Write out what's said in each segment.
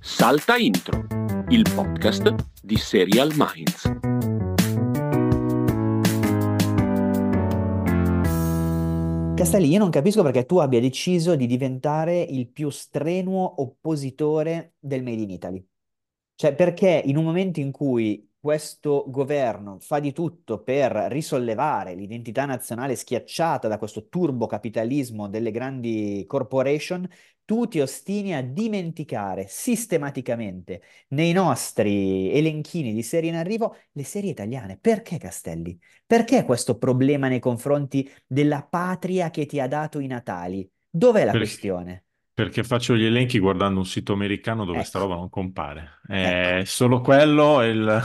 Salta Intro, il podcast di Serial Minds. Castelli, io non capisco perché tu abbia deciso di diventare il più strenuo oppositore del Made in Italy. Cioè, perché in un momento in cui questo governo fa di tutto per risollevare l'identità nazionale schiacciata da questo turbocapitalismo delle grandi corporation, tu ti ostini a dimenticare sistematicamente nei nostri elenchini di serie in arrivo le serie italiane. Perché, Castelli? Perché questo problema nei confronti della patria che ti ha dato i natali? Dov'è la Perché, questione? perché faccio gli elenchi guardando un sito americano dove sta Ecco, roba non compare. ecco, È solo quello.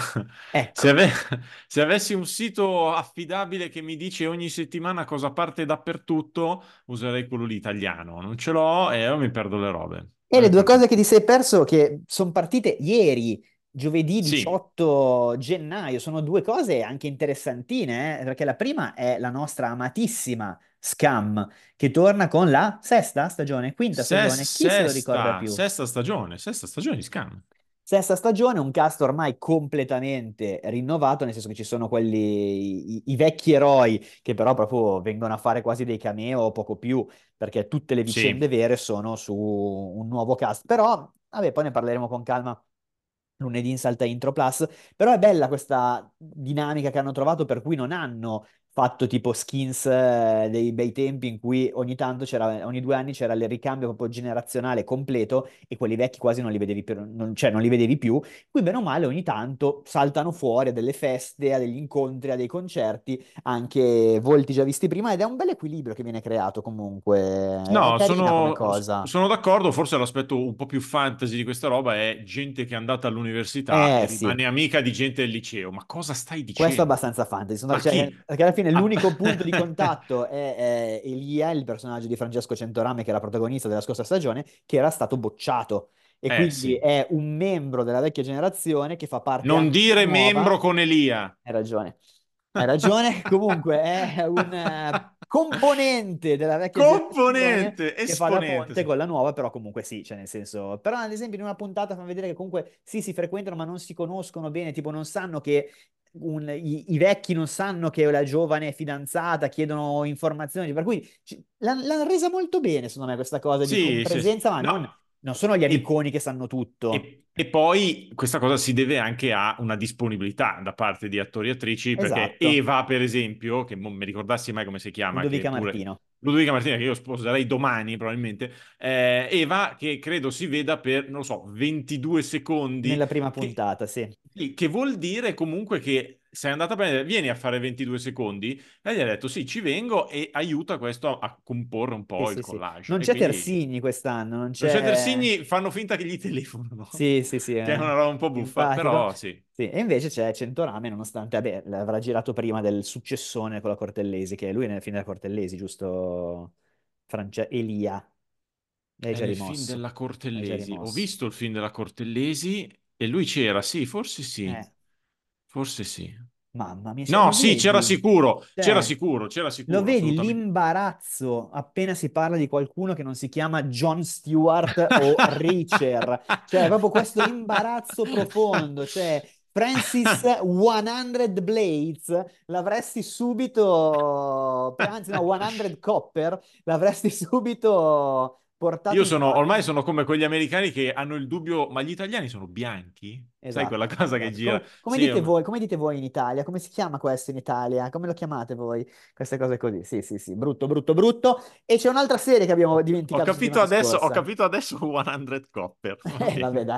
Se, ecco. ave- se avessi un sito affidabile che mi dice ogni settimana cosa parte dappertutto, userei quello lì italiano. Non ce l'ho e io mi perdo le robe. E le due Perché... cose che ti sei perso che sono partite ieri, giovedì Sì, 18 gennaio, sono due cose anche interessantine, perché la prima è la nostra amatissima Scam, che torna con la sesta stagione, quinta stagione, chi se lo ricorda più? sesta stagione di Scam. Sesta stagione, un cast ormai completamente rinnovato, nel senso che ci sono quelli, i vecchi eroi che però proprio vengono a fare quasi dei cameo o poco più, perché tutte le vicende Sì. vere sono su un nuovo cast. Però, vabbè, poi ne parleremo con calma lunedì in Salta Intro Plus, però è bella questa dinamica che hanno trovato per cui non hanno fatto tipo skins dei bei tempi in cui ogni tanto c'era, ogni 2 anni c'era il ricambio proprio generazionale completo e quelli vecchi quasi non li vedevi più, cioè non li vedevi più. Qui bene o male ogni tanto saltano fuori a delle feste, a degli incontri, a dei concerti, anche volti già visti prima ed è un bel equilibrio che viene creato comunque, è No, carina come cosa. sono d'accordo, forse l'aspetto un po' più fantasy di questa roba è gente che è andata all'università e Sì. rimane amica di gente del liceo. Ma cosa stai Questo è dicendo? abbastanza fantasy, Ma cioè, chi? perché alla fine Ah. l'unico punto di contatto è Elia, il personaggio di Francesco Centorame, che era protagonista della scorsa stagione, che era stato bocciato. E quindi Sì. è un membro della vecchia generazione che fa parte Non anche della dire membro nuova. con Elia. Hai ragione, hai ragione. Comunque è un componente della vecchia generazione Componente, che fa da esponente. ponte Sì. con la nuova, però comunque sì, cioè nel senso. Però ad esempio in una puntata fanno vedere che comunque sì, si frequentano, ma non si conoscono bene, tipo non sanno che i vecchi non sanno che la giovane è fidanzata, chiedono informazioni, per cui l'hanno resa molto bene, secondo me, questa cosa di Sì, sì, sì. compresenza, ma non, No. non sono gli E, amiconi che sanno tutto. e poi questa cosa si deve anche a una disponibilità da parte di attori e attrici, perché Esatto, Eva, per esempio, che non mi ricordassi mai come si chiama, che Ludovica pure Martino, Ludovica Martina, che io sposerei domani probabilmente, Eva, che credo si veda per, non lo so, 22 secondi, nella prima che, puntata, sì. sì, che vuol dire comunque che sei andata a prendere, vieni a fare 22 secondi, e gli ha detto sì, ci vengo e aiuta questo a comporre un Sì, po' il sì, sì. collage. Non E c'è quindi Tersigni quest'anno, non non c'è c'è. Terzigni, fanno finta che gli telefonano, Sì, sì, sì, che è è una roba un po' buffa, simpatico. però sì. Sì. E invece c'è Centorame, nonostante, vabbè, l'avrà girato prima del successone con la Cortellesi, che lui nel film della Cortellesi, giusto? Elia. Lei è È già nel film rimosso. della È già Cortellesi. Ho rimosso. visto il film della Cortellesi e lui c'era, sì, forse sì, Eh, forse sì. mamma mia, cioè, No, lo sì, c'era vedi? sicuro, Cioè, c'era lo sicuro, vedi assolutamente. l'imbarazzo appena si parla di qualcuno che non si chiama Jon Stewart o Reacher, cioè proprio questo imbarazzo profondo, cioè Francis 100 Blades l'avresti subito, anzi no, 100 Copper l'avresti subito portato Io in sono, ormai Spagna. sono come quegli americani che hanno il dubbio, ma gli italiani sono bianchi? Sai quella Esatto, cosa che esatto. gira? Come Sì, dite voi, come dite voi in Italia? Come si chiama questo in Italia? Come lo chiamate voi? Queste cose così. Sì, sì, sì, brutto, brutto, brutto. E c'è un'altra serie che abbiamo dimenticato settimana ho scorsa. capito adesso 100 Copper, va Vabbè, bene. dai.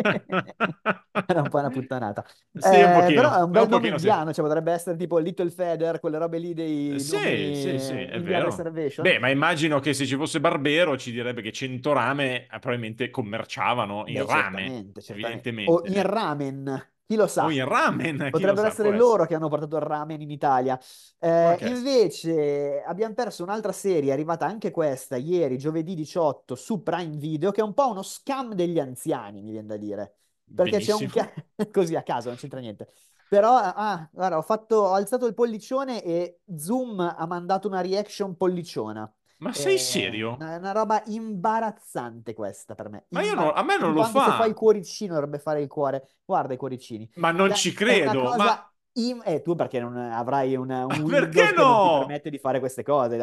Era un po' una puttanata. Sì, un Però è pochino, un bel un nome pochino sì. indiano, cioè potrebbe essere tipo Little Feather, quelle robe lì dei nomi Sì, sì, sì, è Indian vero. Reservation. Beh, ma immagino che se ci fosse Barbero ci direbbe che Centorame probabilmente commerciavano in Beh, rame, certamente, certamente. O evidentemente. in ramen, chi lo O sa. in ramen, chi lo Potrebbero sa, può essere essere. loro che hanno portato il ramen in Italia. Può anche essere. Invece abbiamo perso un'altra serie, arrivata anche questa ieri, giovedì 18, su Prime Video, che è un po' uno scam degli anziani, mi viene da dire. Perché c'è un. Benissimo. Così a caso, non c'entra niente. Però, guarda, ho alzato il pollicione e Zoom ha mandato una reaction polliciona. Ma sei serio? Una roba imbarazzante questa per me. Ma a me non Tipo lo anche se fai il fa. cuoricino dovrebbe fare il cuore. Guarda i cuoricini. Ma non Cioè, ci è una credo. cosa... tu perché non avrai un Perché Windows che non ti no? permette di fare queste cose?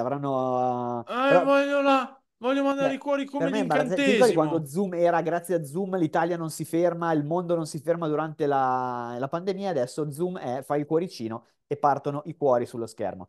Però Voglio mandare i cioè, cuori per come me è imbarazzante. Ti ricordi quando l'incantesimo. Zoom era, grazie a Zoom, l'Italia non si ferma, il mondo non si ferma durante la pandemia, adesso Zoom fai il cuoricino e partono i cuori sullo schermo.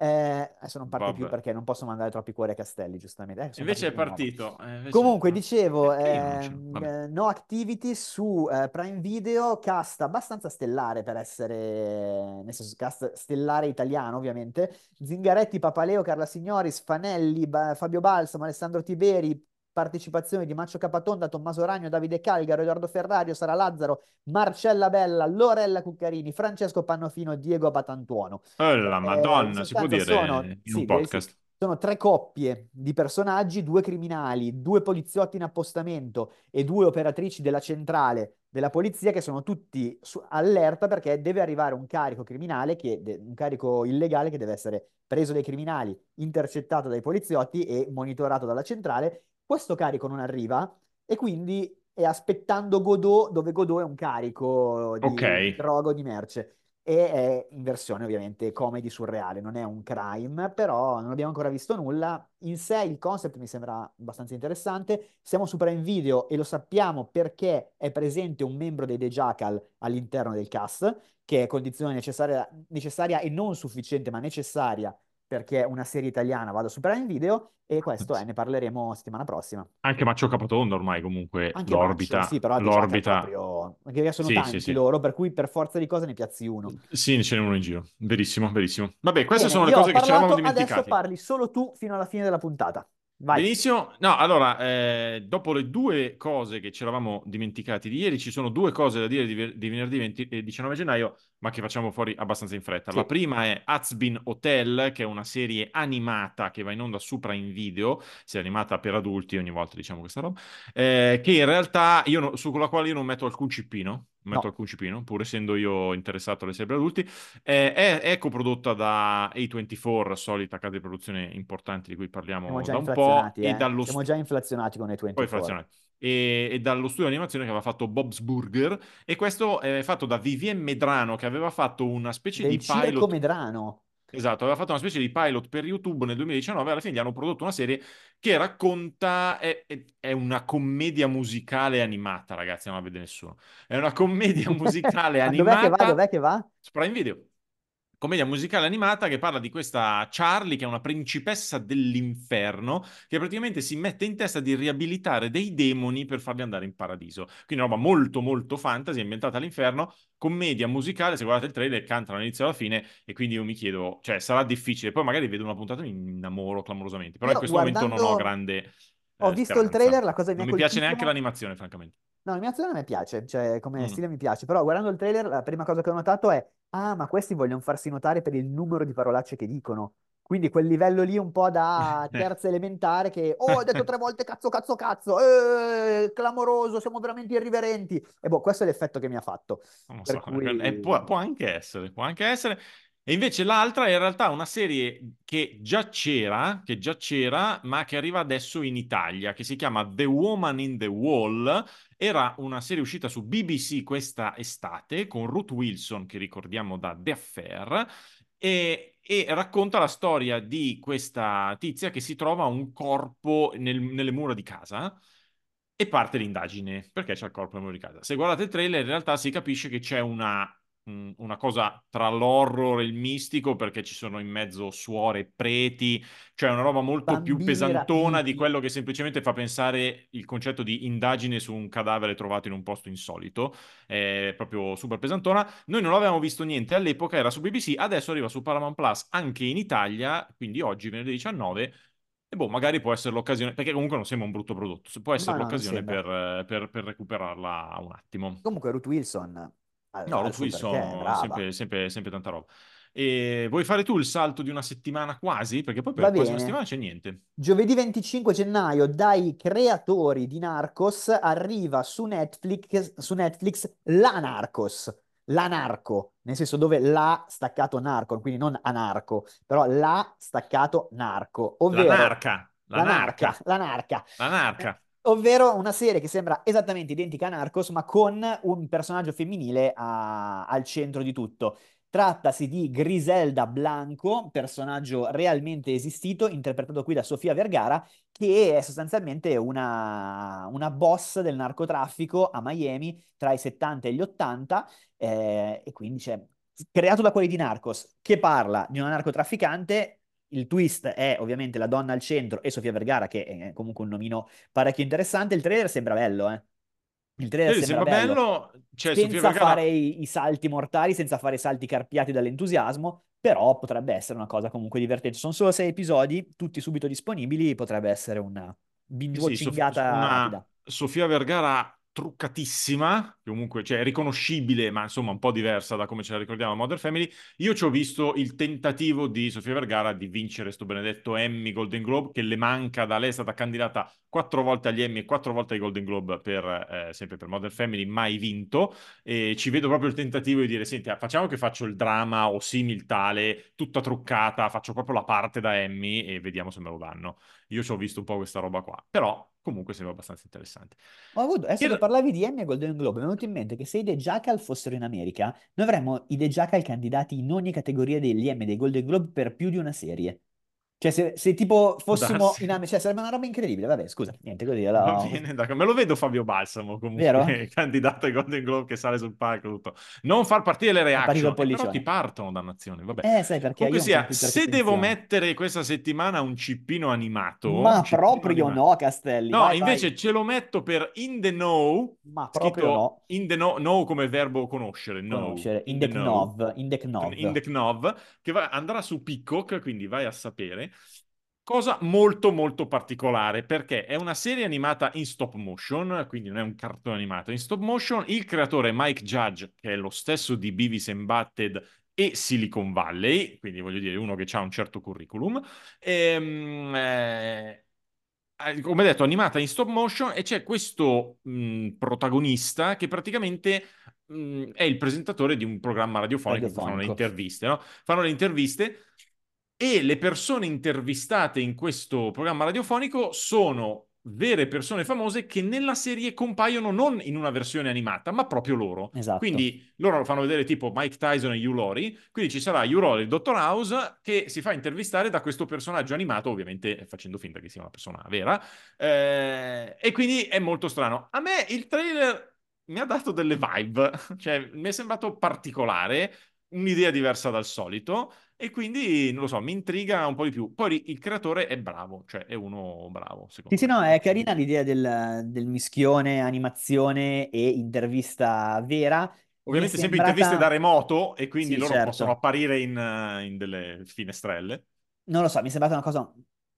Adesso non parte più Vabbè. perché non posso mandare troppi cuori a Castelli, giustamente. Sono Invece partiti è di nuovo. partito. Comunque, dicevo, Perché io non ce l'ho? Vabbè. No Activity su Prime Video, cast abbastanza stellare per essere, nel senso, cast stellare italiano, ovviamente. Zingaretti, Papaleo, Carla Signoris, Fanelli, Fabio Balsamo, Alessandro Tiberi, partecipazioni di Maccio Capatonda, Tommaso Ragno, Davide Calgaro, Edoardo Ferrario, Sara Lazzaro, Marcella Bella, Lorella Cuccarini, Francesco Pannofino, Diego Batantuono. Oh, la In Madonna, si può sostanza sono, dire in un sì, direi sì, podcast. sono tre coppie di personaggi, due criminali, due poliziotti in appostamento e due operatrici della centrale della polizia che sono tutti allerta perché deve arrivare un carico criminale, un carico illegale che deve essere preso dai criminali, intercettato dai poliziotti e monitorato dalla centrale. Questo carico non arriva e quindi è aspettando Godot, dove Godot è un carico Ok. di droga o di merce e è in versione ovviamente comedy surreale, non è un crime, però non abbiamo ancora visto nulla. In sé il concept mi sembra abbastanza interessante. Siamo su Prime Video e lo sappiamo perché è presente un membro dei The Jackal all'interno del cast, che è condizione necessaria e non sufficiente, ma necessaria perché una serie italiana vada su Prime Video e questo ne parleremo settimana prossima. Anche Maccio Capatonda ormai comunque Anche Maccio, sì, l'orbita, però The Jackal l'orbita. proprio, perché sono Sì, sì, tanti sì. loro, per cui per forza di cose ne piazzi uno. Sì, ce n'è uno in giro. Verissimo, verissimo. Vabbè, queste Bene, sono le io ho cose che ci eravamo parlato, adesso dimenticati. parli solo tu fino alla fine della puntata. Vai. Benissimo. No, allora, dopo le due cose che ci eravamo dimenticati di ieri, ci sono due cose da dire di venerdì 19 gennaio, ma che facciamo fuori abbastanza in fretta. La Sì, prima è Hazbin Hotel, che è una serie animata che va in onda su Prime Video, serie animata per adulti, ogni volta diciamo questa roba, che in realtà con la quale io non metto alcun cippino. Metto no, alcun cippino, pur essendo io interessato alle serie per adulti. È coprodotta da A24, solita casa di produzione importante di cui siamo parliamo già da un po', inflazionati, e eh. dallo Siamo già inflazionati con i poi 24. frazionati. E dallo studio di animazione che aveva fatto Bob's Burger, e questo è fatto da Vivien Medrano, che aveva fatto una specie Del di Circo pilot. Medrano. Esatto, aveva fatto una specie di pilot per YouTube nel 2019, alla fine gli hanno prodotto una serie che racconta, è una commedia musicale animata, ragazzi, non la vede nessuno. È una commedia musicale Ma dov'è che va? animata Dov'è che va? su Prime Video. Commedia musicale animata che parla di questa Charlie, che è una principessa dell'inferno, che praticamente si mette in testa di riabilitare dei demoni per farli andare in paradiso. Quindi una roba molto molto fantasy, ambientata all'inferno, commedia musicale, se guardate il trailer cantano all'inizio e alla fine, e quindi io mi chiedo, cioè sarà difficile, poi magari vedo una puntata e mi innamoro clamorosamente, però in Io questo momento non ho guardando, grande ho visto il speranza. trailer, la cosa che mi Non ha mi piace neanche colpito. l'animazione, francamente. No, l'animazione a me piace, cioè come Mm. stile mi piace, però guardando il trailer la prima cosa che ho notato è, ah, ma questi vogliono farsi notare per il numero di parolacce che dicono. Quindi quel livello lì un po' da terza elementare che, oh, hai detto tre volte cazzo, cazzo, cazzo, clamoroso, siamo veramente irriverenti. E boh, questo è l'effetto che mi ha fatto. Non lo Per so, cui, può anche essere, può anche essere. E invece l'altra è in realtà una serie che già c'era, ma che arriva adesso in Italia, che si chiama The Woman in the Wall. Era una serie uscita su BBC questa estate, con Ruth Wilson, che ricordiamo da The Affair, e racconta la storia di questa tizia che si trova un corpo nelle mura di casa. E parte l'indagine, perché c'è il corpo nel muro di casa. Se guardate il trailer, in realtà si capisce che c'è una cosa tra l'horror e il mistico, perché ci sono in mezzo suore e preti, cioè una roba molto più bambini pesantona di rapiti. quello che semplicemente fa pensare il concetto di indagine su un cadavere trovato in un posto insolito. È proprio super pesantona. Noi non avevamo visto niente all'epoca, era su BBC, adesso arriva su Paramount Plus anche in Italia, quindi oggi, venerdì 19. E boh, magari può essere l'occasione, perché comunque non sembra un brutto prodotto, può No, essere no, non l'occasione sembra. per recuperarla un attimo. Comunque Ruth Wilson No, ha il Ruth suo perché, è Wilson, brava. sempre, sempre, sempre tanta roba. E vuoi fare tu il salto di una settimana quasi? Perché poi per Va la prossima bene. settimana c'è niente. Giovedì 25 gennaio, dai creatori di Narcos, arriva su Netflix la Narcos. l'anarco, nel senso dove l'ha staccato narco, quindi non anarco, però l'ha staccato narco, La ovvero narca, la l'anarca, narca, l'anarca, la narca. ovvero una serie che sembra esattamente identica a Narcos, ma con un personaggio femminile al centro di tutto. Trattasi di Griselda Blanco, personaggio realmente esistito, interpretato qui da Sofia Vergara, che è sostanzialmente una boss del narcotraffico a Miami tra i 70 e gli 80, e quindi c'è creato da quelli di Narcos, che parla di una narcotrafficante. Il twist è ovviamente la donna al centro e Sofia Vergara, che è comunque un nomino parecchio interessante. Il trailer sembra bello, eh. Il trailer Sì, sembra sembra bello, bello. C'è Sofia senza fare Vergara. i salti mortali, senza fare i salti carpiati dall'entusiasmo, però potrebbe essere una cosa comunque divertente. Sono solo 6 episodi, tutti subito disponibili, potrebbe essere una Sì, sì, binge-watchingata una rapida. Sofia Vergara truccatissima, che comunque, cioè, riconoscibile, ma insomma un po' diversa da come ce la ricordiamo a Modern Family. Io ci ho visto il tentativo di Sofia Vergara di vincere sto benedetto Emmy Golden Globe, che le manca da lei, è stata candidata 4 volte agli Emmy e 4 volte ai Golden Globe sempre per Modern Family, mai vinto. E ci vedo proprio il tentativo di dire, senti, facciamo che faccio il drama o similtale, tutta truccata, faccio proprio la parte da Emmy e vediamo se me lo danno. Io ci ho visto un po' questa roba qua, però comunque sembra abbastanza interessante. Adesso che parlavi di Emmy e Golden Globe, mi è venuto in mente che se i The Jackal fossero in America, noi avremmo i The Jackal candidati in ogni categoria degli Emmy e dei Golden Globe per più di una serie. Cioè, se tipo Può fossimo darsi. in America, cioè, sarebbe una roba incredibile. Vabbè, scusa, niente, così, Va allora, bene, d'accordo. Me lo vedo Fabio Balsamo vero? comunque, candidato ai Golden Globe che sale sul palco, tutto. Non far partire le È partito il reaction, e però ti pollicione. partono, dannazione, vabbè. Sai perché? Io Comunque ho un sia, computer che se devo funziona. mettere questa settimana un Ma cippino proprio animato. no, Castelli, No, vai, vai. invece ce lo metto per In the Know, Ma proprio scritto no. In the Know, know come verbo conoscere, know, Conoscere. In the Know, In the In Knov. the Knov, che andrà su Peacock, quindi vai a sapere. Cosa molto molto particolare perché è una serie animata in stop motion, quindi non è un cartone animato, è in stop motion. Il creatore è Mike Judge, che è lo stesso di Beavis and Butthead e Silicon Valley, quindi voglio dire uno che ha un certo curriculum. Come detto, animata in stop motion e c'è questo protagonista che praticamente è il presentatore di un programma radiofonico in cui fanno le Radiofonico. interviste, no? Fanno le interviste e le persone intervistate in questo programma radiofonico sono vere persone famose che nella serie compaiono non in una versione animata, ma proprio loro. Esatto. Quindi loro lo fanno vedere tipo Mike Tyson e Hugh Laurie, quindi ci sarà Hugh Laurie, il Dottor House, che si fa intervistare da questo personaggio animato, ovviamente facendo finta che sia una persona vera, e quindi è molto strano. A me il trailer mi ha dato delle vibe, cioè mi è sembrato particolare, un'idea diversa dal solito. E quindi, non lo so, mi intriga un po' di più. Poi il creatore è bravo, cioè è uno bravo, Sì, secondo sì, me. no, E è carina quindi... l'idea del mischione, animazione e intervista vera. Mi è Ovviamente sempre interviste da sembrata... remoto e quindi Sì, loro possono certo. apparire in delle finestrelle. Non lo so, mi è sembrata una cosa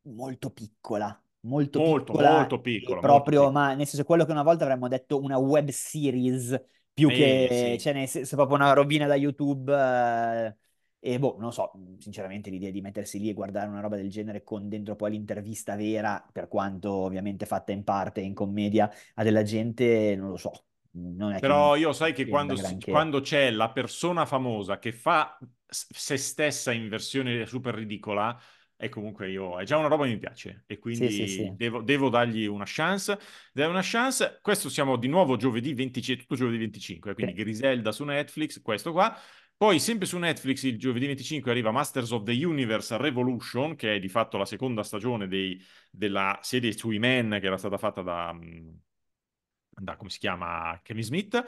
molto Molto, piccola molto e piccola, molto proprio, piccola. ma nel senso quello che una volta avremmo detto una web series più che, Sì. cioè nel senso proprio una robina da YouTube, e boh, non lo so, sinceramente l'idea di mettersi lì e guardare una roba del genere con dentro poi l'intervista vera, per quanto ovviamente fatta in parte in commedia a della gente, non lo so, non è che mi Però io sai che accenda granché. quando c'è la persona famosa che fa se stessa in versione super ridicola, è comunque io, è già una roba che mi piace e Sì, sì, quindi sì. devo dargli una chance. Dai una chance. Questo siamo di nuovo giovedì 25, tutto giovedì 25, quindi Sì. Griselda su Netflix, questo qua. Poi sempre su Netflix il giovedì 25 arriva Masters of the Universe Revolution, che è di fatto la seconda stagione della serie sui Men che era stata fatta da come si chiama Kevin Smith.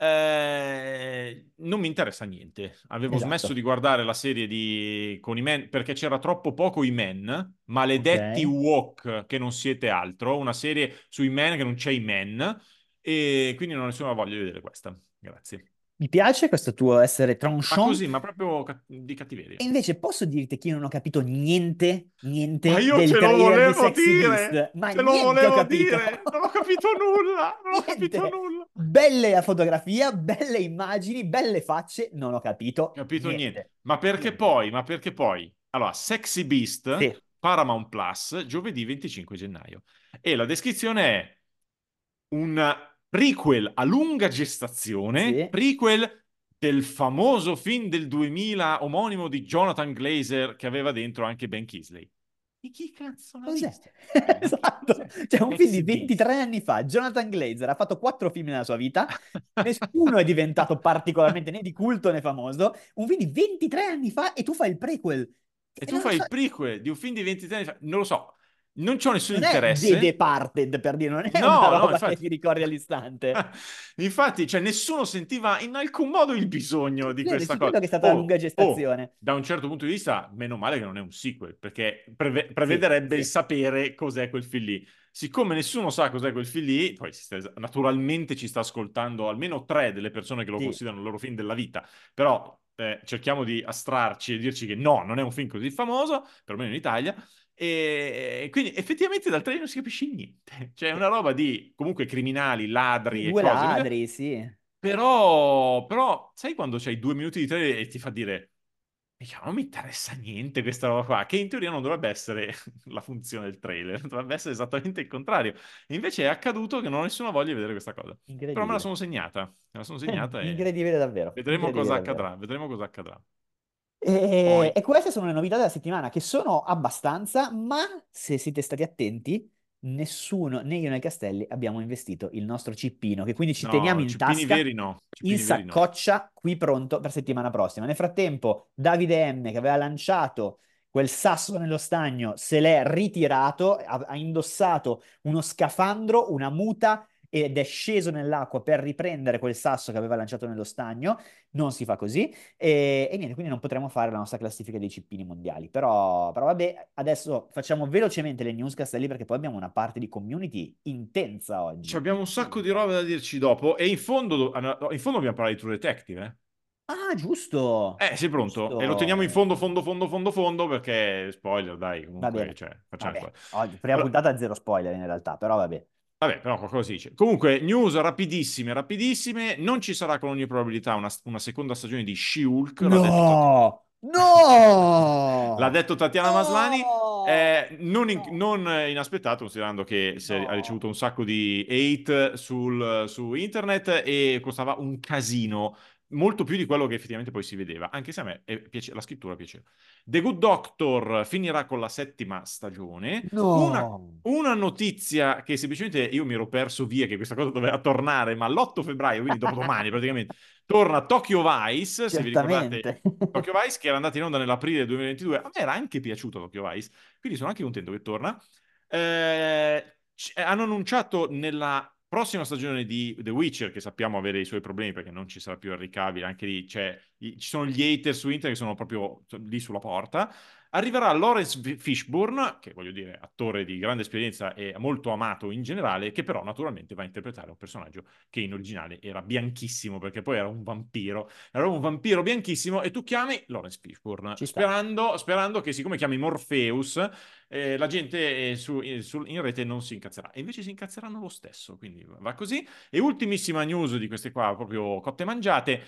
Non mi interessa niente. Avevo smesso Esatto. di guardare la serie con i Men perché c'era troppo poco i Men, Ok. maledetti Walk che non siete altro, una serie sui Men che non c'è i Men e quindi non ho nessuna voglia di vedere questa. Grazie. Mi piace questo tuo essere Ma tranchant. così, ma proprio di cattiveria. E invece posso dirti che io non ho capito niente, Ma niente io del te lo trailer di volevo Sexy dire! Beast, ma Te lo niente ho volevo capito. dire! Non ho capito nulla! Non ho capito Niente. nulla! Belle la fotografia, belle immagini, belle facce, non ho capito Capito niente. niente. Ma perché Niente. poi? Ma perché poi? Allora, Sexy Beast, Sì, Paramount Plus, giovedì 25 gennaio. E la descrizione è un prequel a lunga gestazione, sì, prequel del famoso film del 2000 omonimo di Jonathan Glazer che aveva dentro anche Ben Kingsley. Di chi cazzo l'ha Cos'è? visto? Esatto, c'è un film di 23 anni fa, Jonathan Glazer ha fatto 4 film nella sua vita, nessuno è diventato particolarmente né di culto né famoso, un film di 23 anni fa e tu fai il prequel. E E tu non lo fai so, il prequel di un film di 23 anni fa, non lo so, non c'ho nessun non è The interesse. Departed, per dire, non è una No, no, roba che infatti. ti ricordi all'istante. Infatti, cioè, nessuno sentiva in alcun modo il bisogno di Vedi, questa su cosa. quello che è stata la lunga Oh, gestazione. da un certo punto di vista, meno male che non è un sequel, perché Sì, prevederebbe il sì, sapere cos'è quel film lì. Siccome nessuno sa cos'è quel film lì, poi naturalmente ci sta ascoltando almeno 3 delle persone che lo sì. considerano il loro film della vita, però cerchiamo di astrarci e dirci che no, non è un film così famoso, perlomeno in Italia. E quindi effettivamente dal trailer non si capisce niente. Cioè, è una roba di comunque criminali, Sì, ladri e due cose. ladri, sì. Però, sai quando c'hai 2 minuti di trailer e ti fa dire, "Mica, non mi interessa niente questa roba qua, che in teoria non dovrebbe essere la funzione del trailer, dovrebbe essere esattamente il contrario. E invece è accaduto che non ho nessuna voglia di vedere questa cosa. Però me la Incredibile. sono segnata, me la sono segnata e Incredibile davvero, vedremo incredibile cosa davvero. accadrà, vedremo cosa accadrà. E, Poi, e queste sono le novità della settimana, che sono abbastanza, ma se siete stati attenti, nessuno, né io né Castelli, abbiamo investito il nostro cippino, che quindi ci teniamo no, in cippini tasca, veri no, in cippini veri no. saccoccia, qui pronto per settimana prossima. Nel frattempo, Davide M, che aveva lanciato quel sasso nello stagno, se l'è ritirato, ha indossato uno scafandro, una muta ed è sceso nell'acqua per riprendere quel sasso che aveva lanciato nello stagno. Non si fa così. E niente, quindi non potremo fare la nostra classifica dei cippini mondiali. Però vabbè, adesso facciamo velocemente le news, Castelli, perché poi abbiamo una parte di community intensa oggi. Abbiamo un sacco di Intensa. robe da dirci dopo e in fondo dobbiamo parlare di True Detective, eh? Ah, giusto! Sei pronto? E lo teniamo in Giusto! fondo, fondo, fondo, fondo, fondo, perché spoiler, dai, Va comunque, bene, cioè, va facciamo bene. spoiler. Oggi, prima Allora, puntata zero spoiler in realtà, però vabbè. vabbè, però qualcosa si dice. Comunque, news rapidissime, rapidissime. Non ci sarà con ogni probabilità una seconda stagione di She-Hulk, No! l'ha No! detto Tatiana Maslani. No! No! Non inaspettato, considerando che ha No! ricevuto un sacco di hate su internet e costava un casino, molto più di quello che effettivamente poi si vedeva, anche se a me la scrittura piaceva. The Good Doctor finirà con la 7ª stagione. No! Una notizia che semplicemente io mi ero perso via che questa cosa doveva tornare, ma l'8 febbraio, quindi dopodomani praticamente, torna Tokyo Vice, se vi ricordate. Certamente. Tokyo Vice che era andato in onda nell'aprile del 2022, a me era anche piaciuto Tokyo Vice, quindi sono anche contento che torna. Hanno annunciato nella prossima stagione di The Witcher, che sappiamo avere i suoi problemi perché non ci sarà più Henry Cavill, anche lì ci sono gli hater su internet che sono proprio lì sulla porta. Arriverà Lawrence Fishburne, che voglio dire, attore di grande esperienza e molto amato in generale, che però naturalmente va a interpretare un personaggio che in originale era bianchissimo, perché poi era un vampiro bianchissimo e tu chiami Lawrence Fishburne, Ci sta. sperando che siccome chiami Morpheus, la gente in rete non si incazzerà. E invece si incazzeranno lo stesso, quindi va così. E ultimissima news di queste qua, proprio cotte e mangiate,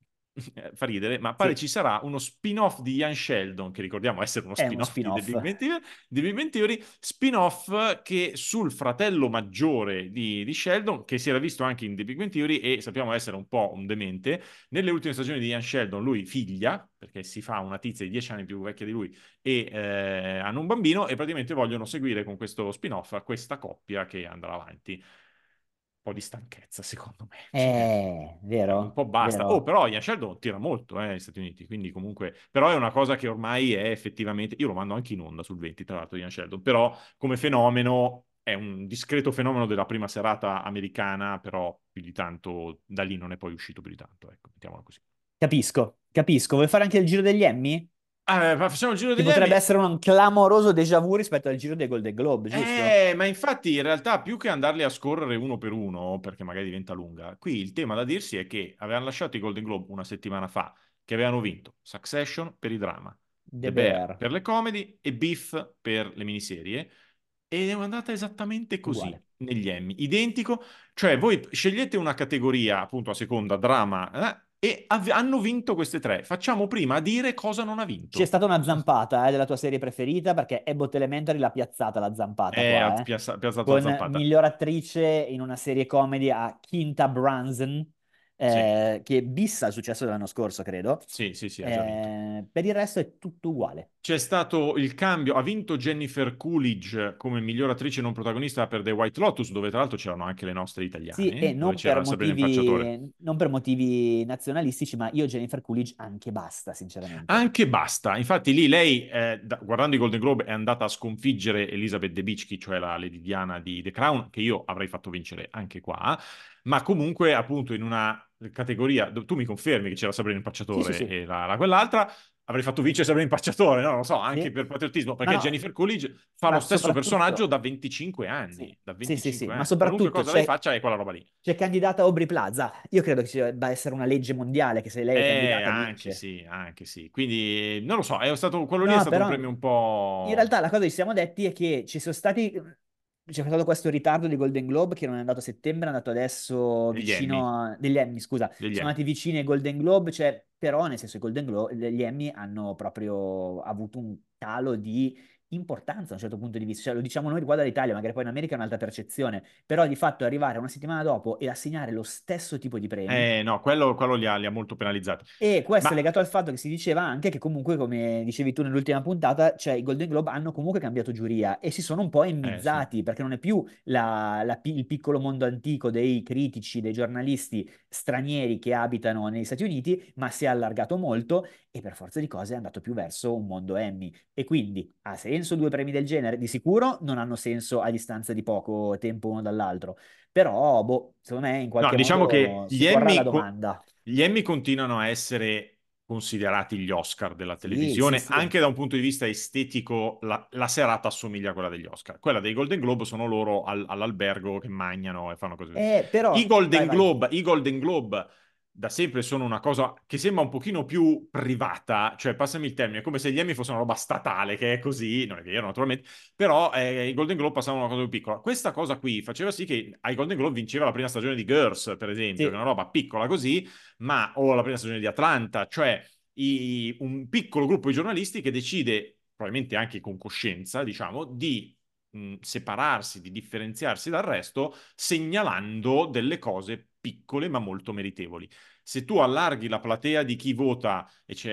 fa ridere, ma pare Sì, ci sarà uno spin-off di Ian Sheldon, che ricordiamo essere uno è uno spin-off di spin-off. The Big Bang Theory, spin-off che sul fratello maggiore di Sheldon, che si era visto anche in The Big Bang Theory e sappiamo essere un po' un demente, nelle ultime stagioni di Ian Sheldon lui figlia, perché si fa una tizia di 10 anni più vecchia di lui e hanno un bambino e praticamente vogliono seguire con questo spin-off questa coppia che andrà avanti. Un po' di stanchezza, secondo me. Cioè, un Vero? po' basta. Oh, Vero? però Ian Sheldon tira molto, negli Stati Uniti, quindi comunque... Però è una cosa che ormai è effettivamente... Io lo mando anche in onda sul 20, tra l'altro, Ian Sheldon, però come fenomeno è un discreto fenomeno della prima serata americana, però più di tanto da lì non è poi uscito più di tanto, ecco, mettiamola così. Capisco, capisco. Vuoi fare anche il giro degli Emmy? Facciamo il giro Che degli potrebbe Emmy. essere un clamoroso déjà vu rispetto al giro dei Golden Globe, giusto? Ma infatti in realtà più che andarli a scorrere uno per uno, perché magari diventa lunga, qui il tema da dirsi è che avevano lasciato i Golden Globe una settimana fa, che avevano vinto Succession per i drama, The The Bear Bear, per le comedy e Beef per le miniserie, ed è andata esattamente così uguale. negli Emmy, identico, cioè voi scegliete una categoria appunto a seconda, drama, e hanno vinto queste tre. Facciamo prima a dire cosa non ha C'è vinto. stata una zampata, della tua serie preferita, perché Abbott Elementary l'ha piazzata la zampata Ha qua, piazzato la con zampata. miglior attrice in una serie comedy a Quinta Brunson, Sì, che bissa il successo dell'anno scorso, credo. sì, sì, sì, ha già vinto. Per il resto è tutto uguale. C'è stato il cambio, ha vinto Jennifer Coolidge come miglior attrice non protagonista per The White Lotus, dove tra l'altro c'erano anche le nostre Sì, e italiane, dove c'era Sabrina Impacciatore. non per motivi nazionalistici, ma io Jennifer Coolidge anche basta, sinceramente. Anche basta, infatti lì lei, guardando i Golden Globe, è andata a sconfiggere Elizabeth Debicki, cioè la Lady Diana di The Crown, che io avrei fatto vincere anche qua, ma comunque appunto in una categoria, tu mi confermi che c'era Sabrina Sì, sì, Impacciatore sì. e quell'altra, avrei fatto vincere Sabrina Impacciatore, no? Non lo so, anche Sì. per patriottismo, Ma perché no, Jennifer Coolidge fa lo ma stesso personaggio soprattutto... da 25 Sì, anni, da sì, sì, sì, 25 ma anni. Qualunque soprattutto cosa lei faccia è quella roba lì. c'è candidata Aubrey Plaza. Io credo che ci debba essere una legge mondiale che se lei è candidata Anche vince. sì, anche sì. Quindi non lo so, quello lì è No, stato un però premio un in po'... realtà la cosa che ci siamo detti è che c'è stato questo ritardo di Golden Globe che non è andato a settembre, è andato adesso degli Emmy. degli Emmy, scusa, Degli sono Emmy. andati vicini ai Golden Globe, cioè, però nel senso i Golden Globe, gli Emmy hanno proprio avuto un calo di importanza da un certo punto di vista, cioè lo diciamo noi riguardo all'Italia, magari poi in America è un'altra percezione, però di fatto arrivare una settimana dopo e assegnare lo stesso tipo di premi. No, quello li ha molto penalizzati. E questo è Ma legato al fatto che si diceva anche che comunque, come dicevi tu nell'ultima puntata, cioè i Golden Globe hanno comunque cambiato giuria e si sono un po' sì. emmizzati, perché non è più il piccolo mondo antico dei critici, dei giornalisti stranieri che abitano negli Stati Uniti, ma si è allargato molto e per forza di cose è andato più verso un mondo Emmy. E quindi ha senso due premi del genere? Di sicuro non hanno senso a distanza di poco tempo uno dall'altro, però, boh, secondo me in No, qualche diciamo che modo si porrà la domanda. gli Emmy continuano a essere considerati gli Oscar della Sì, sì, televisione, sì. anche da un punto di vista estetico, la serata assomiglia a quella degli Oscar. Quella dei Golden Globe sono loro all'albergo che mangiano e fanno cose così. Però, vai, vai. I Golden Globe da sempre sono una cosa che sembra un pochino più privata, cioè passami il termine, è come se gli Emmy fossero una roba statale, che è così, non è vero naturalmente, però i Golden Globe passavano una cosa più piccola. Questa cosa qui faceva sì che ai Golden Globe vinceva la prima stagione di Girls, per esempio, che è Sì. una roba piccola così, o la prima stagione di Atlanta, cioè un piccolo gruppo di giornalisti che decide, probabilmente anche con coscienza, diciamo, di separarsi, di differenziarsi dal resto, segnalando delle cose piccole ma molto meritevoli. Se tu allarghi la platea di chi vota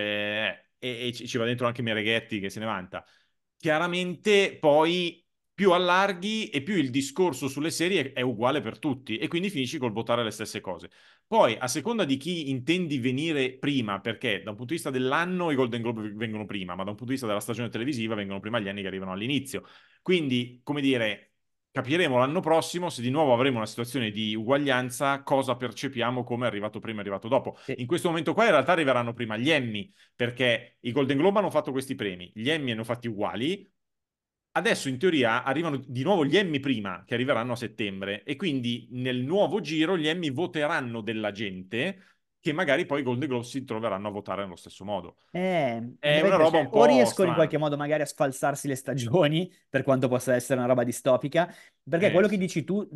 e ci va dentro anche Mereghetti che se ne vanta, chiaramente poi più allarghi e più il discorso sulle serie è uguale per tutti e quindi finisci col votare le stesse cose. Poi, a seconda di chi intendi venire prima, perché da un punto di vista dell'anno i Golden Globe vengono prima, ma da un punto di vista della stagione televisiva vengono prima gli anni che arrivano all'inizio. Quindi, come dire, capiremo l'anno prossimo se di nuovo avremo una situazione di uguaglianza, cosa percepiamo come è arrivato prima e arrivato dopo. Sì. In questo momento qua in realtà arriveranno prima gli Emmy, perché i Golden Globe hanno fatto questi premi, gli Emmy hanno fatti uguali. Adesso in teoria arrivano di nuovo gli Emmy prima, che arriveranno a settembre, e quindi nel nuovo giro gli Emmy voteranno della gente che magari poi i Golden Globe si troveranno a votare nello stesso modo. È una Dipende, roba cioè, un o po' riescono in strana. qualche modo magari a sfalsarsi le stagioni, per quanto possa essere una roba distopica, perché quello che Sì. dici tu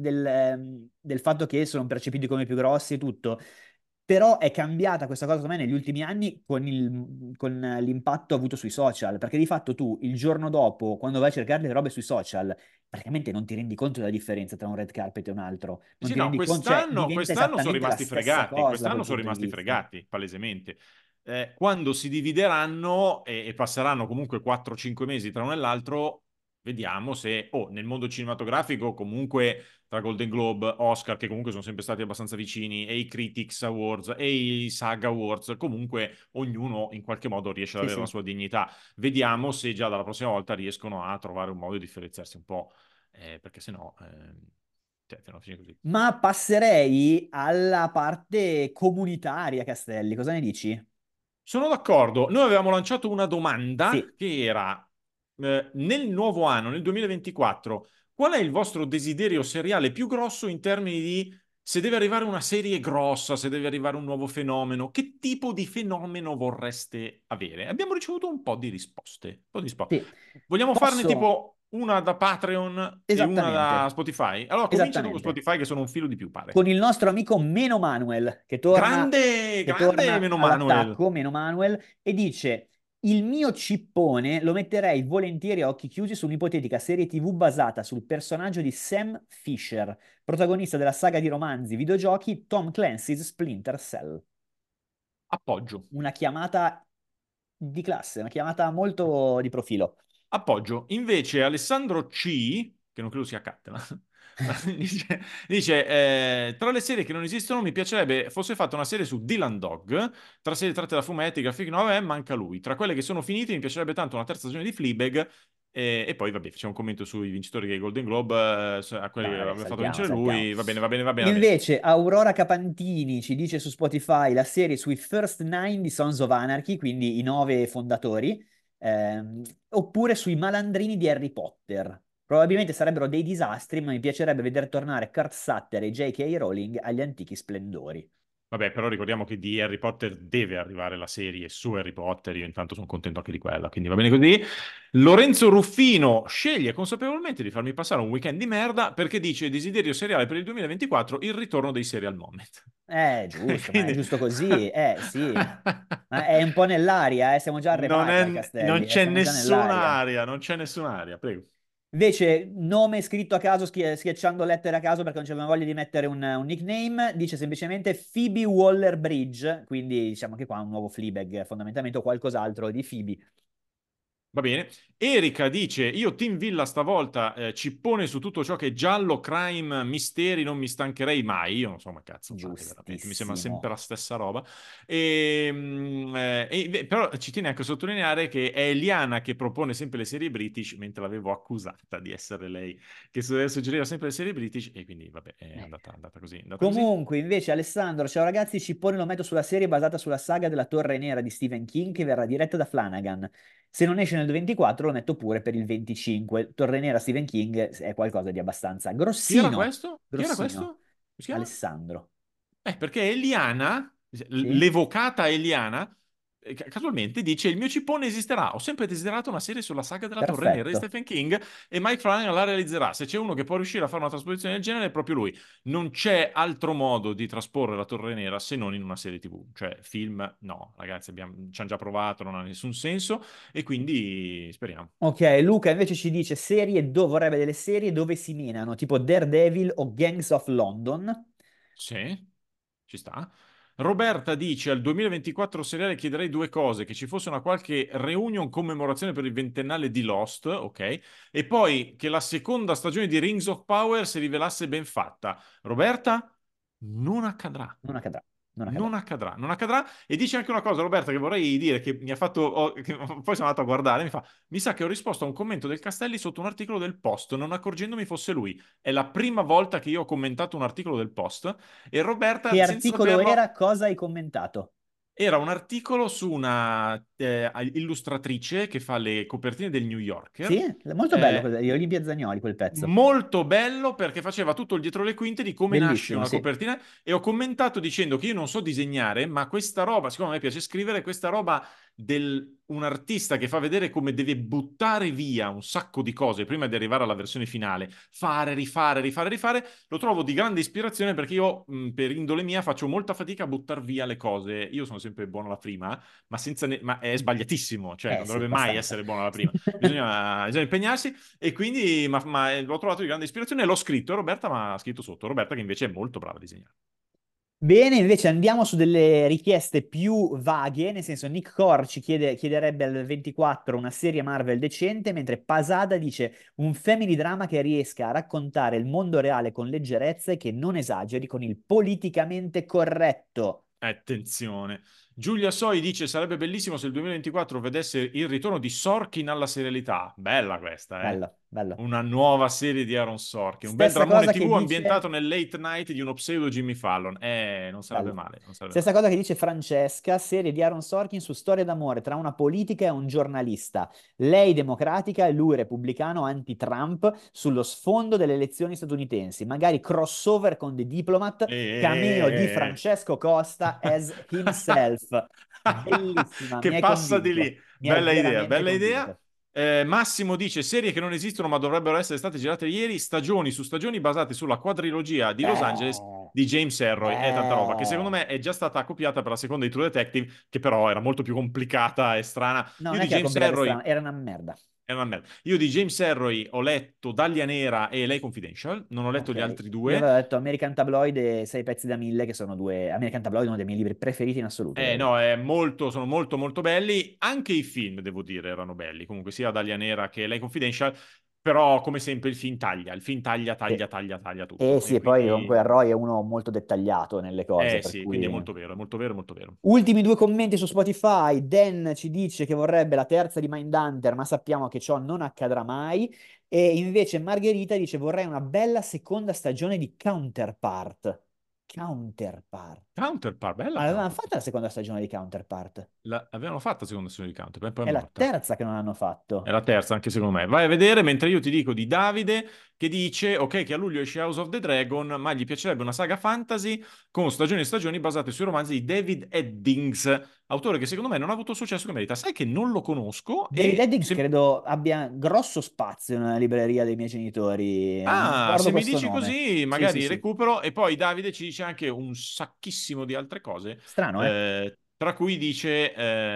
del fatto che sono percepiti come più grossi e tutto, però è cambiata questa cosa secondo me negli ultimi anni con l'impatto avuto sui social, perché di fatto tu il giorno dopo, quando vai a cercare le robe sui social, praticamente non ti rendi conto della differenza tra un red carpet e un altro, non Sì, ti no, rendi conto, cioè diventa quest'anno sono esattamente la rimasti stessa fregati, cosa da quest'anno quel sono punto di rimasti vista. fregati, palesemente. Quando si divideranno e passeranno comunque 4-5 mesi tra uno e l'altro, vediamo se, nel mondo cinematografico, comunque tra Golden Globe, Oscar, che comunque sono sempre stati abbastanza vicini, e i Critics Awards e i SAG Awards, comunque ognuno in qualche modo riesce ad Sì, avere la sì. sua dignità. Vediamo se già dalla prossima volta riescono a trovare un modo di differenziarsi un po', perché sennò... cioè, se no finisce così. Ma passerei alla parte comunitaria, Castelli, cosa ne dici? Sono d'accordo. Noi avevamo lanciato una domanda Sì, che era, nel nuovo anno, nel 2024, qual è il vostro desiderio seriale più grosso in termini di se deve arrivare una serie grossa, se deve arrivare un nuovo fenomeno, che tipo di fenomeno vorreste avere? Abbiamo ricevuto un po' di risposte. Un po' di sì. Vogliamo farne Posso? tipo una da Patreon e una da Esattamente, Spotify? Allora, comincia tu con esattamente. Spotify, che sono un filo di più, pare. Con il nostro amico Meno Manuel, Grande, che grande torna Meno Manuel. all'attacco, Meno Manuel, e dice: Il mio cippone lo metterei volentieri a occhi chiusi su un'ipotetica serie TV basata sul personaggio di Sam Fisher, protagonista della saga di romanzi videogiochi Tom Clancy's Splinter Cell. Appoggio. Una chiamata di classe, una chiamata molto di profilo. Appoggio. Invece Alessandro C, che non credo sia Catena, tra le serie che non esistono mi piacerebbe fosse fatta una serie su Dylan Dog, tra serie tratte da fumetti, grafiche nuove, manca lui. Tra quelle che sono finite mi piacerebbe tanto una terza stagione di Fleabag e poi vabbè facciamo un commento sui vincitori dei Golden Globe, a quelli No, che vabbè, aveva fatto saltiamo, vincere saltiamo. lui, va bene, va bene, va bene adesso. Invece, Aurora Capantini ci dice su Spotify la serie sui First Nine di Sons of Anarchy, quindi i 9 fondatori, oppure sui malandrini di Harry Potter. Probabilmente sarebbero dei disastri, ma mi piacerebbe vedere tornare Kurt Sutter e J.K. Rowling agli antichi splendori. Vabbè, però ricordiamo che di Harry Potter deve arrivare la serie su Harry Potter, io intanto sono contento anche di quella, quindi va bene così. Lorenzo Ruffino sceglie consapevolmente di farmi passare un weekend di merda perché dice desiderio seriale per il 2024, il ritorno dei serial moment. Giusto, ma è Quindi... giusto così, sì. Ma è un po' nell'aria, siamo già arretrati al Non Castelli, c'è siamo già nell'aria. nessun'aria, non c'è nessun'aria, prego. Invece, nome scritto a caso, schiacciando lettere a caso perché non c'aveva voglia di mettere un nickname, dice semplicemente Phoebe Waller-Bridge, quindi diciamo che qua è un nuovo Fleabag, fondamentalmente o qualcos'altro di Phoebe. Va bene. Erika dice: Io Team Villa stavolta cippone su tutto ciò che è giallo, crime, misteri, non mi stancherei mai. Io non so ma cazzo fate veramente, mi sembra sempre Giustissimo. la stessa roba. Però ci tiene anche a sottolineare che è Eliana che propone sempre le serie British, mentre l'avevo accusata di essere lei che suggeriva sempre le serie British, e quindi vabbè, è Eh. andata così. È andata così. Comunque, invece, Alessandro, ciao ragazzi, Cippone lo metto sulla serie basata sulla saga della Torre Nera di Stephen King che verrà diretta da Flanagan. Se non esce nel 24 lo metto pure per il 25. Torre Nera Stephen King è qualcosa di abbastanza Chi era grossino. questo? Chi era questo? Grossino. Come si chiama? Alessandro. Perché Eliana, Sì? l'evocata Eliana, casualmente dice: Il mio cippone esisterà. Ho sempre desiderato una serie sulla saga della Torre Nera di Perfetto. Stephen King e Mike Flanagan la realizzerà. Se c'è uno che può riuscire a fare una trasposizione del genere, è proprio lui. Non c'è altro modo di trasporre la Torre Nera se non in una serie TV. Cioè, film, no, ragazzi, ci hanno già provato, non ha nessun senso. E quindi speriamo. Ok, Luca invece ci dice vorrebbe delle serie dove si menano, tipo Daredevil o Gangs of London. Sì, ci sta. Roberta dice: Al 2024 seriale chiederei due cose: che ci fosse una qualche reunion commemorazione per il ventennale di Lost, ok? E poi che la seconda stagione di Rings of Power si rivelasse ben fatta. Roberta, non accadrà. Non accadrà, non accadrà. Non accadrà, non accadrà. E dice anche una cosa, Roberta, che vorrei dire, che mi ha fatto, che poi sono andato a guardare, mi fa, mi sa che ho risposto a un commento del Castelli sotto un articolo del Post, non accorgendomi fosse lui. È la prima volta che io ho commentato un articolo del Post e Che Roberta, senza articolo saperlo, era? Cosa hai commentato? era un articolo su una illustratrice che fa le copertine del New Sì? Yorker. Molto bello, eh, di Olimpia Zagnoli quel pezzo. Molto bello perché faceva tutto il dietro le quinte di come nasce Bellissimo, una sì. copertina e ho commentato dicendo che io non so disegnare, ma questa roba, siccome a me piace scrivere, questa roba un artista che fa vedere come deve buttare via un sacco di cose prima di arrivare alla versione finale, fare, rifare, rifare, rifare, lo trovo di grande ispirazione perché io per indole mia faccio molta fatica a buttare via le cose. Io sono sempre buono alla prima, ma, ma è sbagliatissimo, cioè non Sì, dovrebbe mai abbastanza. essere buono alla prima. Bisogna impegnarsi e quindi l'ho trovato di grande ispirazione e l'ho scritto. Roberta mi ha scritto sotto. Roberta che invece è molto brava a disegnare. Bene, invece andiamo su delle richieste più vaghe, nel senso Nick Core chiederebbe al 24 una serie Marvel decente, mentre Pasada dice un family drama che riesca a raccontare il mondo reale con leggerezza e che non esageri con il politicamente corretto. Attenzione. Giulia Soi dice sarebbe bellissimo se il 2024 vedesse il ritorno di Sorkin alla serialità. Bella questa, eh? Bello, bello. Una nuova serie di Aaron Sorkin. Un bel Stessa dramone cosa che TV dice ambientato nel late night di uno pseudo Jimmy Fallon. Non sarebbe Bello. male, non sarebbe Stessa male. cosa che dice Francesca, serie di Aaron Sorkin su storia d'amore tra una politica e un giornalista. Lei democratica e lui repubblicano anti-Trump sullo sfondo delle elezioni statunitensi. Magari crossover con The Diplomat, cameo di Eh. Francesco Costa as himself. Bellissima, mi Che hai passa di lì. convinto. Mi hai Bella idea, veramente bella idea. convinto. Massimo dice serie che non esistono ma dovrebbero essere state girate ieri, stagioni su stagioni basate sulla quadrilogia di Los Eh, Angeles di James Ellroy, è tanta roba, che secondo Beh. me è già stata copiata per la seconda di True Detective, che però era molto più complicata e strana. No, Io non è di che era James complicata e Ellroy strana, era una merda. è una merda. Io di James Ellroy ho letto Dahlia Nera e Lei Confidential, non ho letto Ok, gli altri io due. avevo detto American Tabloid e 6 pezzi da 1000, che sono due... American Tabloid è uno dei miei libri preferiti in assoluto, credo. No, sono molto molto belli. Anche i film, devo dire, erano belli. Comunque sia Dahlia Nera che Lei Confidential. Però, come sempre, il film taglia. Il film taglia, taglia, E, taglia, taglia e tutto. sì, E e poi comunque quindi... Roy è uno molto dettagliato nelle cose, per sì, quindi è cui... molto vero, è molto vero, è molto vero. Ultimi due commenti su Spotify. Dan ci dice che vorrebbe la terza di Mindhunter, ma sappiamo che ciò non accadrà mai. E invece Margherita dice vorrei una bella seconda stagione di Counterpart. Counterpart. Counterpart, Ma bella l'avevano Counterpart. fatta la seconda stagione di Counterpart? L'avevano fatta la seconda sezione di Counterpart, poi è È la morta. terza che non hanno È fatto. la terza, anche secondo me. Vai a vedere, mentre io ti dico di Davide, che dice, ok, che a luglio esce House of the Dragon, ma gli piacerebbe una saga fantasy con stagioni e stagioni basate sui romanzi di David Eddings, autore che secondo me non ha avuto il successo che merita. Sai che non lo conosco David e... Eddings credo abbia grosso spazio nella libreria dei miei genitori. Mi Ah, ricordo se mi questo dici nome. così, Sì, sì, magari sì. recupero. E poi Davide ci dice anche un sacchissimo di altre cose, Strano, eh? tra cui dice,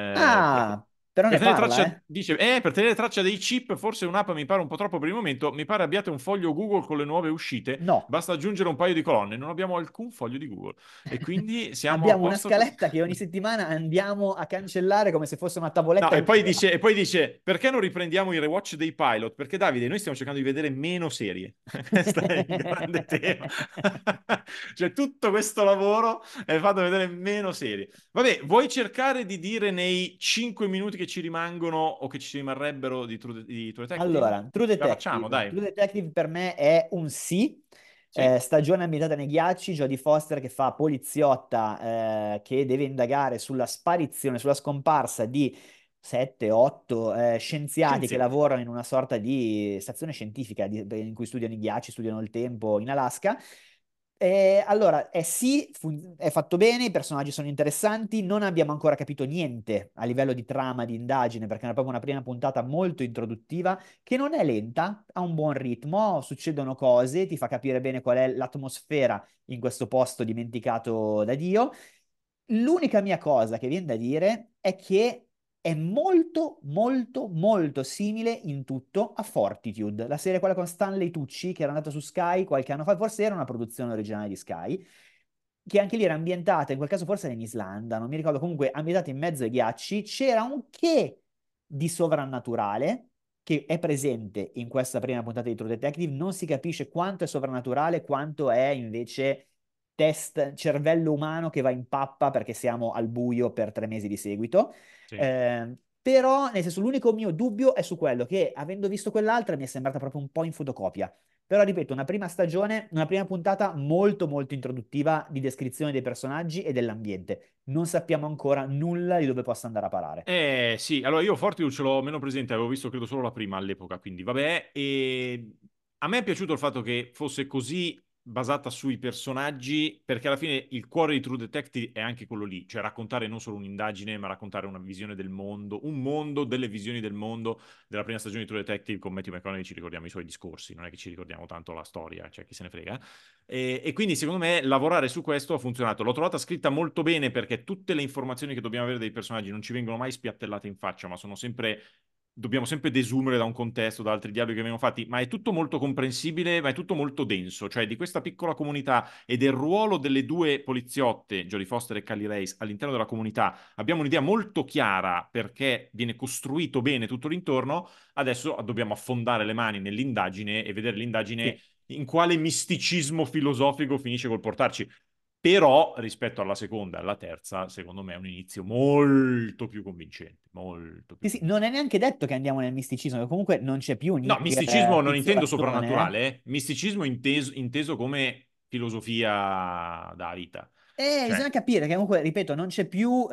Ah, però ne per tenere parla, traccia, eh? dice, per tenere traccia dei chip, forse un'app mi pare un po' troppo per il momento, mi pare abbiate un foglio Google con le nuove uscite, No. basta aggiungere un paio di colonne, non abbiamo alcun foglio di Google. E quindi siamo a Abbiamo una posto così. scaletta che ogni settimana andiamo a cancellare come se fosse una No, tavoletta Excel. e poi dice, perché non riprendiamo i rewatch dei pilot? Perché Davide, noi stiamo cercando di vedere meno serie. Questo è il grande tema. Cioè, tutto questo lavoro è fatto vedere meno serie. Vabbè, vuoi cercare di dire nei 5 minuti che ci rimangono o che ci rimarrebbero di True Detective? Allora, True Ce la facciamo, Detective. dai. True Detective per me è un sì. Sì, Stagione ambientata nei ghiacci, Jodie Foster che fa poliziotta, che deve indagare sulla sparizione, sulla scomparsa di 7-8 scienziati che scienziati. lavorano in una sorta di stazione scientifica in cui studiano i ghiacci, studiano il tempo in Alaska. Allora, sì, è fatto bene, i personaggi sono interessanti, non abbiamo ancora capito niente a livello di trama, di indagine, perché è proprio una prima puntata molto introduttiva, che non è lenta, ha un buon ritmo, succedono cose, ti fa capire bene qual è l'atmosfera in questo posto dimenticato da Dio. L'unica mia cosa che viene da dire è che è molto, molto, molto simile in tutto a Fortitude, la serie quella con Stanley Tucci, che era andata su Sky qualche anno fa, forse era una produzione originale di Sky, che anche lì era ambientata, in quel caso forse era in Islanda, non mi ricordo, comunque ambientata in mezzo ai ghiacci, c'era un che di sovrannaturale che è presente in questa prima puntata di True Detective, non si capisce quanto è sovrannaturale, quanto è invece test cervello umano che va in pappa perché siamo al buio per 3 mesi di seguito. Sì. Però, nel senso, l'unico mio dubbio è su quello che, avendo visto quell'altra, mi è sembrata proprio un po' in fotocopia. Però, ripeto, una prima stagione, una prima puntata molto, molto introduttiva di descrizione dei personaggi e dell'ambiente. Non sappiamo ancora nulla di dove possa andare a parare. Sì, allora io Fortitude ce l'ho meno presente, avevo visto credo solo la prima all'epoca, quindi vabbè. E a me è piaciuto il fatto che fosse così basata sui personaggi, perché alla fine il cuore di True Detective è anche quello lì, cioè raccontare non solo un'indagine, ma raccontare una visione del mondo, un mondo, delle visioni del mondo della prima stagione di True Detective con Matthew McConaughey ci ricordiamo i suoi discorsi, non è che ci ricordiamo tanto la storia, cioè chi se ne frega. E quindi secondo me lavorare su questo ha funzionato. L'ho trovata scritta molto bene perché tutte le informazioni che dobbiamo avere dei personaggi non ci vengono mai spiattellate in faccia, ma sono sempre dobbiamo sempre desumere da un contesto, da altri dialoghi che vengono fatti, ma è tutto molto comprensibile, ma è tutto molto denso, cioè di questa piccola comunità e del ruolo delle due poliziotte, Jodie Foster e Callie Race, all'interno della comunità, abbiamo un'idea molto chiara perché viene costruito bene tutto l'intorno, adesso dobbiamo affondare le mani nell'indagine e vedere l'indagine Sì. in quale misticismo filosofico finisce col portarci. Però rispetto alla seconda e alla terza, secondo me è un inizio molto più convincente, molto più Sì, sì, non è convincente. neanche detto che andiamo nel misticismo, che comunque non c'è più No, Nick misticismo non intendo Pizzolattone, soprannaturale, misticismo inteso come filosofia da vita. Bisogna Cioè, capire che comunque, ripeto, non c'è più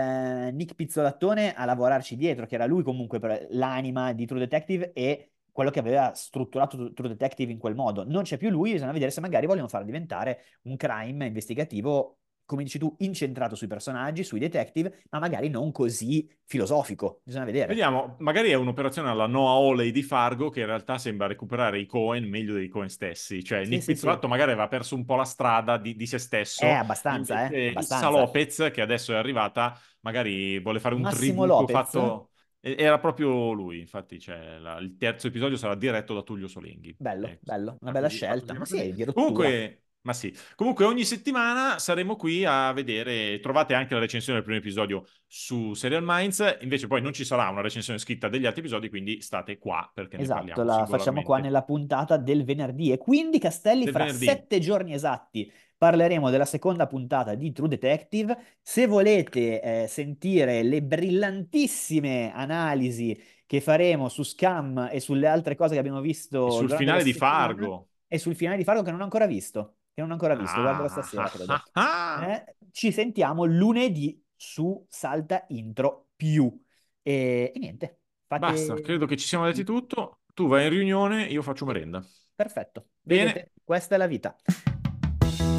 Nick Pizzolattone a lavorarci dietro, che era lui comunque l'anima di True Detective e quello che aveva strutturato True Detective in quel modo. Non c'è più lui, bisogna vedere se magari vogliono farlo diventare un crime investigativo come dici tu, incentrato sui personaggi, sui detective, ma magari non così filosofico. Bisogna vedere. Vediamo, magari è un'operazione alla Noah Hawley di Fargo che in realtà sembra recuperare i Coen meglio dei Coen stessi. Cioè, Sì, Nick sì, sì. Pizzolatto magari aveva perso un po' la strada di se stesso, Abbastanza, invece Issa abbastanza. Lopez, che adesso è arrivata, magari vuole fare un Massimo tributo Lopez, fatto... Era proprio lui, infatti il terzo episodio sarà diretto da Tullio Solenghi. bello, bello, una Va bella così, va scelta. così, Ma va sì, così. è di rottura. Comunque, ma sì, comunque ogni settimana saremo qui a vedere, trovate anche la recensione del primo episodio su Serial Minds, invece poi non ci sarà una recensione scritta degli altri episodi, quindi state qua perché ne Esatto, parliamo la facciamo qua singolarmente nella puntata del venerdì. E quindi, Castelli, del fra venerdì. 7 giorni esatti parleremo della seconda puntata di True Detective. Se volete sentire le brillantissime analisi che faremo su Scam e sulle altre cose che abbiamo E visto sul durante la finale di settimana, Fargo. e sul finale di Fargo che non ho ancora visto, guarderò Ah, stasera, ah, credo. ah, ah. Ci sentiamo lunedì su Salta Intro più. E niente, Basta, fate... credo che ci siamo detti tutto. Tu vai in riunione, io faccio Sì, merenda. perfetto. Bene. Vedete, questa è la vita.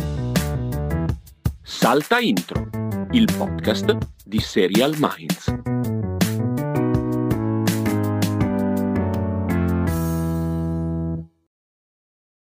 Salta Intro, il podcast di Serial Minds.